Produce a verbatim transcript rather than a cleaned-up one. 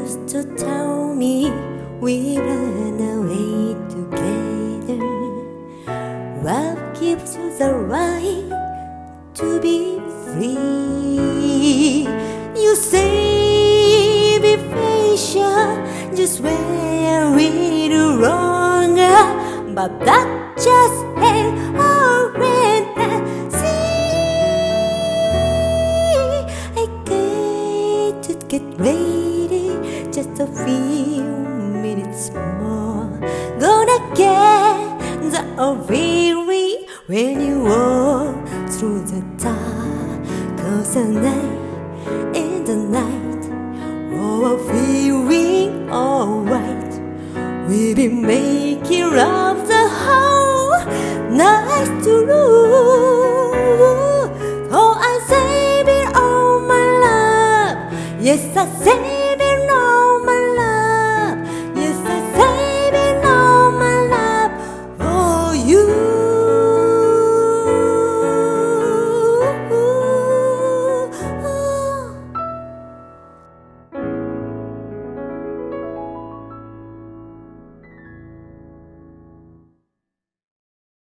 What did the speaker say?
used to tell me we run away together. Love gives you the right to be free. You say be patient, just where we do wrong, but that just ain't alright. Get ready, just a few minutes more. Gonna get the weary when you walk through the dark. Cause the night, in the night, oh, I'm feeling alright. We'll be making love the whole night through. Oh, I say be all my love. Yes, I save it all my love. Yes, I save it all my love for you.